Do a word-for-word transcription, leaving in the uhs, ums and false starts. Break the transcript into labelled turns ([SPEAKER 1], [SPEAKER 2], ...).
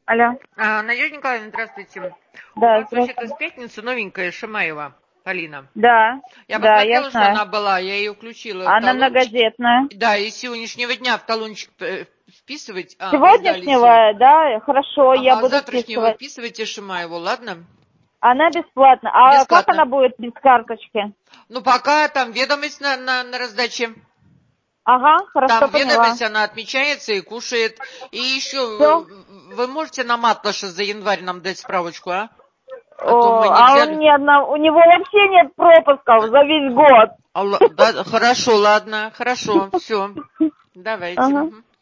[SPEAKER 1] Алло.
[SPEAKER 2] А, Надежда Николаевна, здравствуйте.
[SPEAKER 1] Да,
[SPEAKER 2] У вас вообще-то
[SPEAKER 1] здравствуйте.
[SPEAKER 2] в пятницу новенькая Шимаева Полина.
[SPEAKER 1] Да,
[SPEAKER 2] Я
[SPEAKER 1] да, я
[SPEAKER 2] посмотрела, что
[SPEAKER 1] знаю.
[SPEAKER 2] она была, я ее включила в
[SPEAKER 1] Она
[SPEAKER 2] талончик.
[SPEAKER 1] многодетная.
[SPEAKER 2] Да, и с сегодняшнего дня в талончик э, вписывать. А, вы сдали сегодня.
[SPEAKER 1] Сегодняшнего, да, хорошо, я
[SPEAKER 2] Ага,
[SPEAKER 1] буду
[SPEAKER 2] завтрашнего
[SPEAKER 1] вписывать.
[SPEAKER 2] вписывайте Шимаеву, ладно?
[SPEAKER 1] Она бесплатна. А как
[SPEAKER 2] Бесплатно.
[SPEAKER 1] она будет без карточки?
[SPEAKER 2] Ну, пока там ведомость на, на, на раздаче.
[SPEAKER 1] Ага, хорошо,
[SPEAKER 2] Там
[SPEAKER 1] поняла.
[SPEAKER 2] ведомость, она отмечается и кушает. И еще,
[SPEAKER 1] Все.
[SPEAKER 2] вы можете на Матлаша за январь нам дать справочку, а? А то мы
[SPEAKER 1] О,
[SPEAKER 2] не
[SPEAKER 1] а он
[SPEAKER 2] взяли.
[SPEAKER 1] ни одного, у него вообще нет пропусков за весь год.
[SPEAKER 2] Алла- да, хорошо, ладно, хорошо, все. Давайте.
[SPEAKER 1] Ага.
[SPEAKER 2] Мгм.